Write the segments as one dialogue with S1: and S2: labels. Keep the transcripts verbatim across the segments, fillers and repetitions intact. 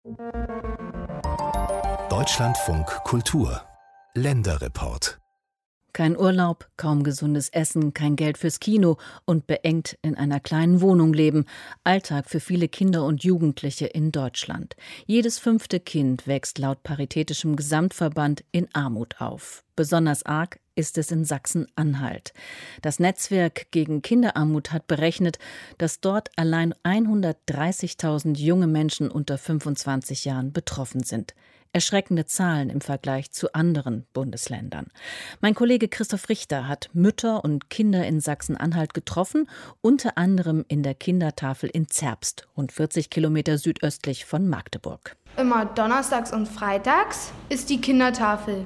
S1: Deutschlandfunk Kultur Länderreport.
S2: Kein Urlaub, kaum gesundes Essen, kein Geld fürs Kino und beengt in einer kleinen Wohnung leben. Alltag für viele Kinder und Jugendliche in Deutschland. Jedes fünfte Kind wächst laut Paritätischem Gesamtverband in Armut auf. Besonders arg ist es in Sachsen-Anhalt. Das Netzwerk gegen Kinderarmut hat berechnet, dass dort allein hundertdreißigtausend junge Menschen unter fünfundzwanzig Jahren betroffen sind. Erschreckende Zahlen im Vergleich zu anderen Bundesländern. Mein Kollege Christoph Richter hat Mütter und Kinder in Sachsen-Anhalt getroffen, unter anderem in der Kindertafel in Zerbst, rund vierzig Kilometer südöstlich von Magdeburg.
S3: Immer donnerstags und freitags ist die Kindertafel.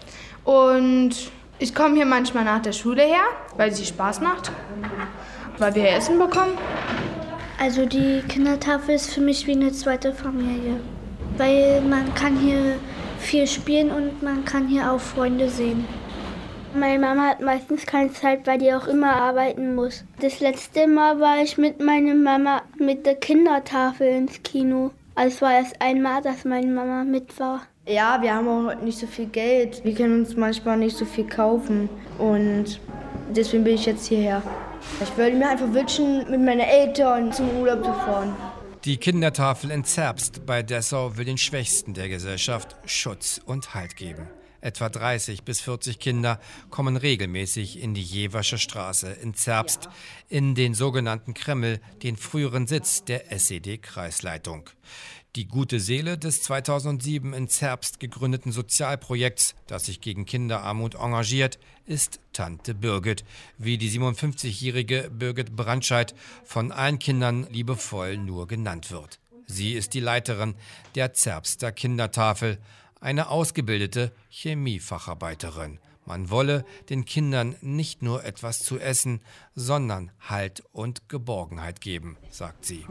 S3: Und ich komme hier manchmal nach der Schule her, weil sie Spaß macht, weil wir Essen bekommen.
S4: Also die Kindertafel ist für mich wie eine zweite Familie. Weil man kann hier viel spielen und man kann hier auch Freunde sehen. Meine Mama hat meistens keine Zeit, weil die auch immer arbeiten muss. Das letzte Mal war ich mit meiner Mama mit der Kindertafel ins Kino. Also es war erst einmal, dass meine Mama mit war.
S5: Ja, wir haben auch heute nicht so viel Geld. Wir können uns manchmal nicht so viel kaufen. Und deswegen bin ich jetzt hierher. Ich würde mir einfach wünschen, mit meinen Eltern zum Urlaub zu fahren.
S6: Die Kindertafel in Zerbst bei Dessau will den Schwächsten der Gesellschaft Schutz und Halt geben. Etwa dreißig bis vierzig Kinder kommen regelmäßig in die Jeversche Straße in Zerbst, in den sogenannten Kreml, den früheren Sitz der S E D-Kreisleitung. Die gute Seele des zweitausendsieben in Zerbst gegründeten Sozialprojekts, das sich gegen Kinderarmut engagiert, ist Tante Birgit, wie die siebenundfünfzigjährige Birgit Brandscheid von allen Kindern liebevoll nur genannt wird. Sie ist die Leiterin der Zerbster Kindertafel, eine ausgebildete Chemiefacharbeiterin. Man wolle den Kindern nicht nur etwas zu essen, sondern Halt und Geborgenheit geben, sagt sie.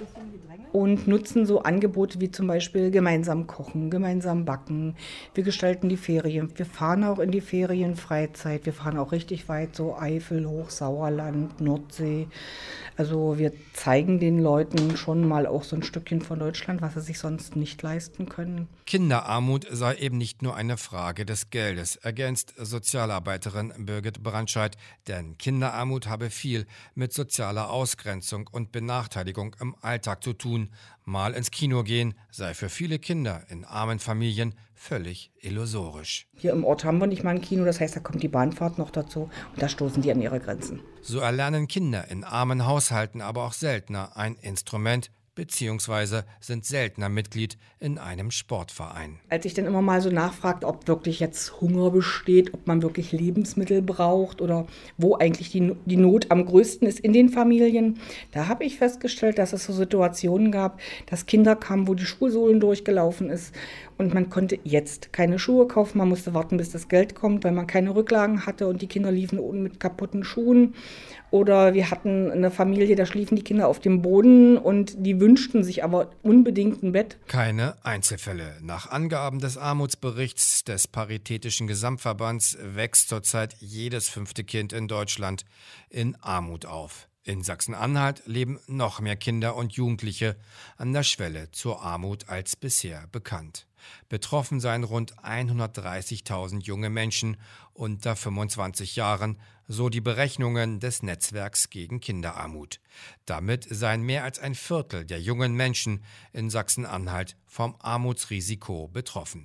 S7: Und nutzen so Angebote wie zum Beispiel gemeinsam kochen, gemeinsam backen. Wir gestalten die Ferien. Wir fahren auch in die Ferienfreizeit. Wir fahren auch richtig weit, so Eifel, Hochsauerland, Nordsee. Also wir zeigen den Leuten schon mal auch so ein Stückchen von Deutschland, was sie sich sonst nicht leisten können.
S6: Kinderarmut sei eben nicht nur eine Frage des Geldes, ergänzt Sozialarbeiterin Birgit Brandscheid, denn Kinderarmut habe viel mit sozialer Ausgrenzung und Benachteiligung im Alltag zu tun. Mal ins Kino gehen sei für viele Kinder in armen Familien völlig illusorisch.
S7: Hier im Ort haben wir nicht mal ein Kino, das heißt, da kommt die Bahnfahrt noch dazu und da stoßen die an ihre Grenzen.
S6: So erlernen Kinder in armen Haushalten aber auch seltener ein Instrument, beziehungsweise sind seltener Mitglied in einem Sportverein.
S7: Als ich dann immer mal so nachfragte, ob wirklich jetzt Hunger besteht, ob man wirklich Lebensmittel braucht oder wo eigentlich die, die Not am größten ist in den Familien, da habe ich festgestellt, dass es so Situationen gab, dass Kinder kamen, wo die Schuhsohlen durchgelaufen ist und man konnte jetzt keine Schuhe kaufen, man musste warten, bis das Geld kommt, weil man keine Rücklagen hatte und die Kinder liefen unten mit kaputten Schuhen. Oder wir hatten eine Familie, da schliefen die Kinder auf dem Boden und die wünschten sich aber unbedingt ein Bett.
S6: Keine Einzelfälle. Nach Angaben des Armutsberichts des Paritätischen Gesamtverbands wächst zurzeit jedes fünfte Kind in Deutschland in Armut auf. In Sachsen-Anhalt leben noch mehr Kinder und Jugendliche an der Schwelle zur Armut als bisher bekannt. Betroffen seien rund hundertdreißigtausend junge Menschen unter fünfundzwanzig Jahren, so die Berechnungen des Netzwerks gegen Kinderarmut. Damit seien mehr als ein Viertel der jungen Menschen in Sachsen-Anhalt vom Armutsrisiko betroffen.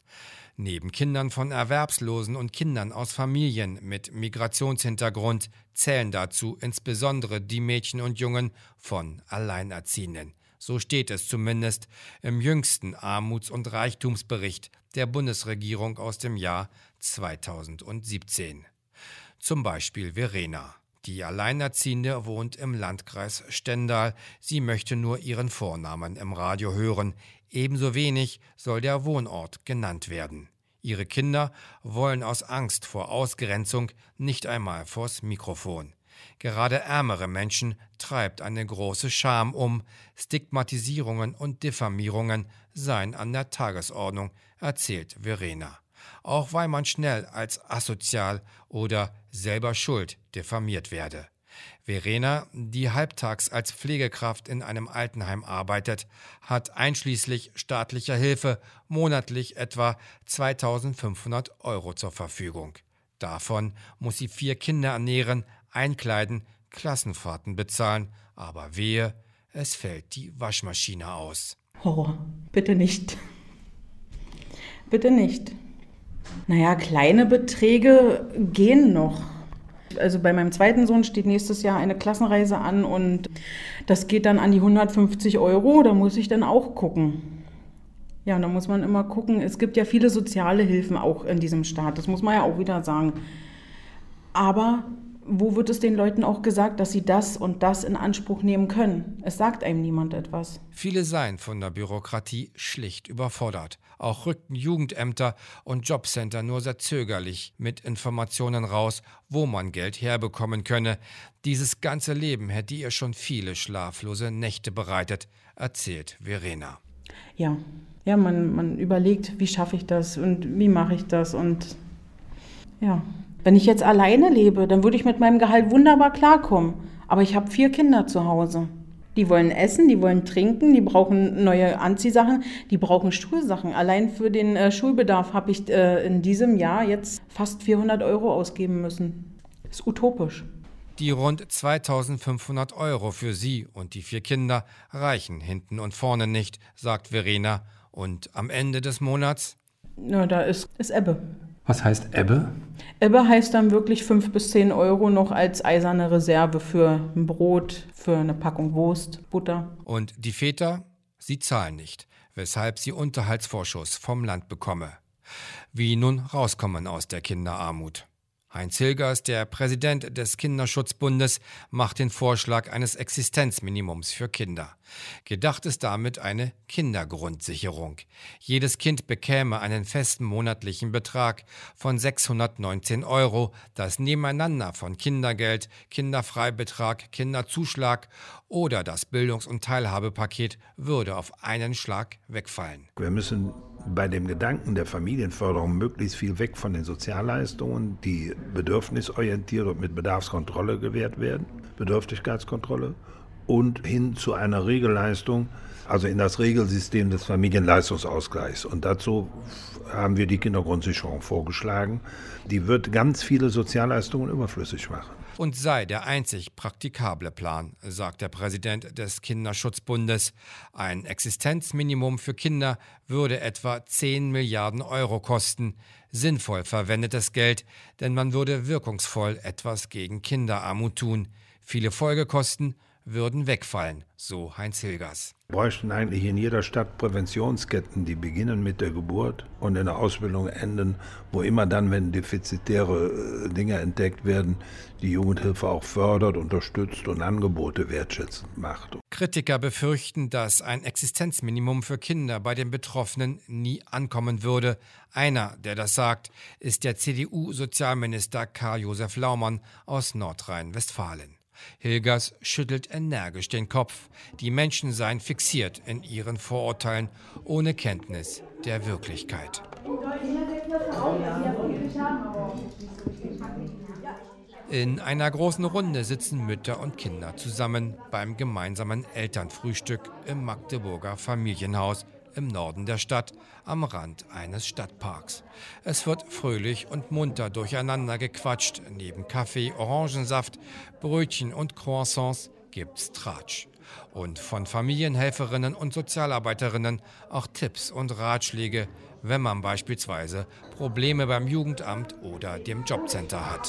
S6: Neben Kindern von Erwerbslosen und Kindern aus Familien mit Migrationshintergrund zählen dazu insbesondere die Mädchen und Jungen von Alleinerziehenden. So steht es zumindest im jüngsten Armuts- und Reichtumsbericht der Bundesregierung aus dem Jahr zweitausendsiebzehn. Zum Beispiel Verena. Die Alleinerziehende wohnt im Landkreis Stendal. Sie möchte nur ihren Vornamen im Radio hören. Ebenso wenig soll der Wohnort genannt werden. Ihre Kinder wollen aus Angst vor Ausgrenzung nicht einmal vors Mikrofon. Gerade ärmere Menschen treibt eine große Scham um. Stigmatisierungen und Diffamierungen seien an der Tagesordnung, erzählt Verena. Auch weil man schnell als asozial oder selber schuld diffamiert werde. Verena, die halbtags als Pflegekraft in einem Altenheim arbeitet, hat einschließlich staatlicher Hilfe monatlich etwa zweitausendfünfhundert Euro zur Verfügung. Davon muss sie vier Kinder ernähren, einkleiden, Klassenfahrten bezahlen, aber wehe, es fällt die Waschmaschine aus.
S7: Horror, bitte nicht. Bitte nicht. Naja, kleine Beträge gehen noch. Also bei meinem zweiten Sohn steht nächstes Jahr eine Klassenreise an und das geht dann an die hundertfünfzig Euro, da muss ich dann auch gucken. Ja, da muss man immer gucken, es gibt ja viele soziale Hilfen auch in diesem Staat, das muss man ja auch wieder sagen. Aber wo wird es den Leuten auch gesagt, dass sie das und das in Anspruch nehmen können? Es sagt einem niemand etwas.
S6: Viele seien von der Bürokratie schlicht überfordert. Auch rückten Jugendämter und Jobcenter nur sehr zögerlich mit Informationen raus, wo man Geld herbekommen könne. Dieses ganze Leben hätte ihr schon viele schlaflose Nächte bereitet, erzählt Verena.
S7: Ja, ja man, man überlegt, wie schaffe ich das und wie mache ich das und ja. Wenn ich jetzt alleine lebe, dann würde ich mit meinem Gehalt wunderbar klarkommen. Aber ich habe vier Kinder zu Hause. Die wollen essen, die wollen trinken, die brauchen neue Anziehsachen, die brauchen Schulsachen. Allein für den äh, Schulbedarf habe ich äh, in diesem Jahr jetzt fast vierhundert Euro ausgeben müssen. Das ist utopisch.
S6: Die rund zweitausendfünfhundert Euro für sie und die vier Kinder reichen hinten und vorne nicht, sagt Verena. Und am Ende des Monats?
S7: Ja, da ist, ist Ebbe.
S8: Was heißt Ebbe?
S7: Ebbe heißt dann wirklich fünf bis zehn Euro noch als eiserne Reserve für ein Brot, für eine Packung Wurst, Butter.
S6: Und die Väter? Sie zahlen nicht, weshalb sie Unterhaltsvorschuss vom Land bekomme. Wie nun rauskommen aus der Kinderarmut? Heinz Hilgers, der Präsident des Kinderschutzbundes, macht den Vorschlag eines Existenzminimums für Kinder. Gedacht ist damit eine Kindergrundsicherung. Jedes Kind bekäme einen festen monatlichen Betrag von sechshundertneunzehn Euro, das Nebeneinander von Kindergeld, Kinderfreibetrag, Kinderzuschlag oder das Bildungs- und Teilhabepaket würde auf einen Schlag wegfallen.
S9: Wir müssen bei dem Gedanken der Familienförderung möglichst viel weg von den Sozialleistungen, die bedürfnisorientiert und mit Bedarfskontrolle gewährt werden, Bedürftigkeitskontrolle, und hin zu einer Regelleistung, also in das Regelsystem des Familienleistungsausgleichs. Und dazu haben wir die Kindergrundsicherung vorgeschlagen. Die wird ganz viele Sozialleistungen überflüssig machen.
S6: Und sei der einzig praktikable Plan, sagt der Präsident des Kinderschutzbundes. Ein Existenzminimum für Kinder würde etwa zehn Milliarden Euro kosten. Sinnvoll verwendetes Geld, denn man würde wirkungsvoll etwas gegen Kinderarmut tun. Viele Folgekosten würden wegfallen, so Heinz Hilgers.
S9: Wir bräuchten eigentlich in jeder Stadt Präventionsketten, die beginnen mit der Geburt und in der Ausbildung enden, wo immer dann, wenn defizitäre Dinge entdeckt werden, die Jugendhilfe auch fördert, unterstützt und Angebote wertschätzend macht.
S6: Kritiker befürchten, dass ein Existenzminimum für Kinder bei den Betroffenen nie ankommen würde. Einer, der das sagt, ist der C D U-Sozialminister Karl-Josef Laumann aus Nordrhein-Westfalen. Hilgers schüttelt energisch den Kopf. Die Menschen seien fixiert in ihren Vorurteilen, ohne Kenntnis der Wirklichkeit. In einer großen Runde sitzen Mütter und Kinder zusammen beim gemeinsamen Elternfrühstück im Magdeburger Familienhaus im Norden der Stadt, am Rand eines Stadtparks. Es wird fröhlich und munter durcheinander gequatscht. Neben Kaffee, Orangensaft, Brötchen und Croissants gibt's Tratsch. Und von Familienhelferinnen und Sozialarbeiterinnen auch Tipps und Ratschläge, wenn man beispielsweise Probleme beim Jugendamt oder dem Jobcenter hat.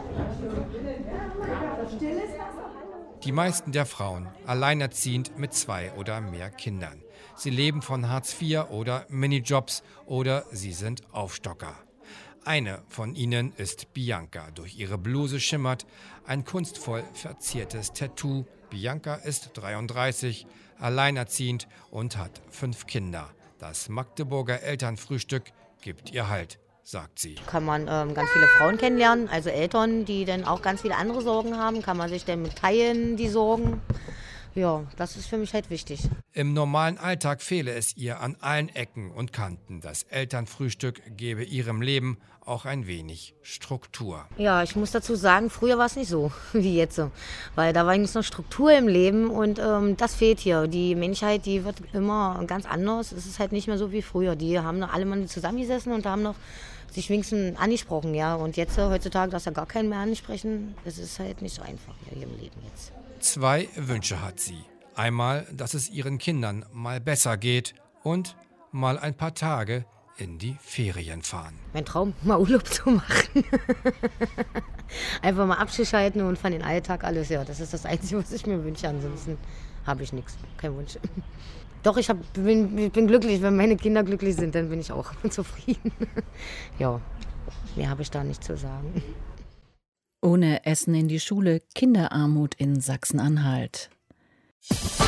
S6: Die meisten der Frauen alleinerziehend mit zwei oder mehr Kindern. Sie leben von Hartz vier oder Minijobs oder sie sind Aufstocker. Eine von ihnen ist Bianca. Durch ihre Bluse schimmert ein kunstvoll verziertes Tattoo. Bianca ist dreiunddreißig, alleinerziehend und hat fünf Kinder. Das Magdeburger Elternfrühstück gibt ihr Halt, sagt sie.
S10: Kann man ähm, ganz viele Frauen kennenlernen, also Eltern, die dann auch ganz viele andere Sorgen haben. Kann man sich dann mit teilen, die Sorgen. Ja, das ist für mich halt wichtig.
S6: Im normalen Alltag fehle es ihr an allen Ecken und Kanten. Das Elternfrühstück gebe ihrem Leben auch ein wenig Struktur.
S10: Ja, ich muss dazu sagen, früher war es nicht so wie jetzt. Weil da war jetzt noch Struktur im Leben und ähm, das fehlt hier. Die Menschheit, die wird immer ganz anders. Es ist halt nicht mehr so wie früher. Die haben noch alle mal zusammengesessen und haben noch sich wenigstens angesprochen. Ja. Und jetzt heutzutage darfst du ja gar keinen mehr ansprechen. Es ist halt nicht so einfach hier im Leben jetzt.
S6: Zwei Wünsche hat sie. Einmal, dass es ihren Kindern mal besser geht und mal ein paar Tage in die Ferien fahren.
S10: Mein Traum, mal Urlaub zu machen. Einfach mal abzuschalten und von den Alltag alles. Ja, das ist das Einzige, was ich mir wünsche. Ansonsten habe ich nichts, kein Wunsch. Doch, ich hab, bin, ich bin glücklich. Wenn meine Kinder glücklich sind, dann bin ich auch zufrieden. Ja, mehr habe ich da nicht zu sagen.
S2: Ohne Essen in die Schule, Kinderarmut in Sachsen-Anhalt.